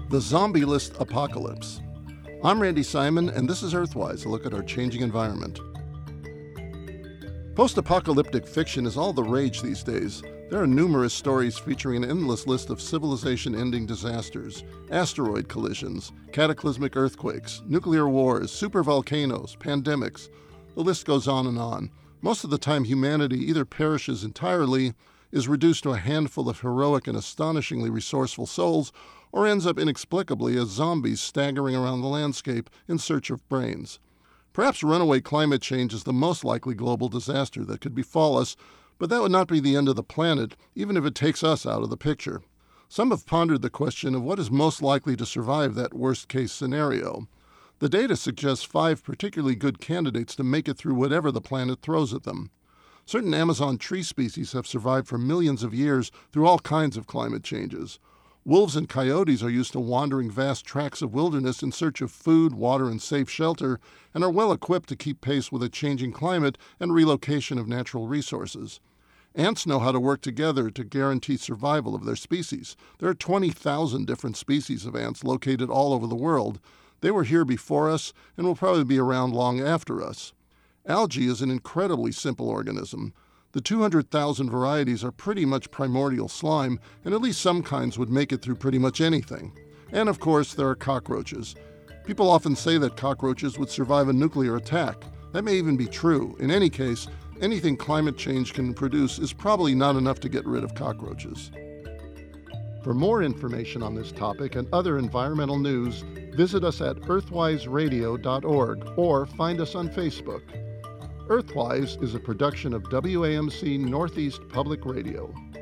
The Zombie List Apocalypse. I'm Randy Simon, and this is Earthwise, a look at our changing environment. Post-apocalyptic fiction is all the rage these days. There are numerous stories featuring an endless list of civilization-ending disasters, asteroid collisions, cataclysmic earthquakes, nuclear wars, supervolcanoes, pandemics. The list goes on and on. Most of the time, humanity either perishes entirely, is reduced to a handful of heroic and astonishingly resourceful souls, or ends up inexplicably as zombies staggering around the landscape in search of brains. Perhaps runaway climate change is the most likely global disaster that could befall us, but that would not be the end of the planet, even if it takes us out of the picture. Some have pondered the question of what is most likely to survive that worst-case scenario. The data suggests 5 particularly good candidates to make it through whatever the planet throws at them. Certain Amazon tree species have survived for millions of years through all kinds of climate changes. Wolves and coyotes are used to wandering vast tracts of wilderness in search of food, water, and safe shelter, and are well equipped to keep pace with a changing climate and relocation of natural resources. Ants know how to work together to guarantee survival of their species. There are 20,000 different species of ants located all over the world. They were here before us and will probably be around long after us. Algae is an incredibly simple organism. The 200,000 varieties are pretty much primordial slime, and at least some kinds would make it through pretty much anything. And of course, there are cockroaches. People often say that cockroaches would survive a nuclear attack. That may even be true. In any case, anything climate change can produce is probably not enough to get rid of cockroaches. For more information on this topic and other environmental news, visit us at earthwiseradio.org or find us on Facebook. Earthwise is a production of WAMC Northeast Public Radio.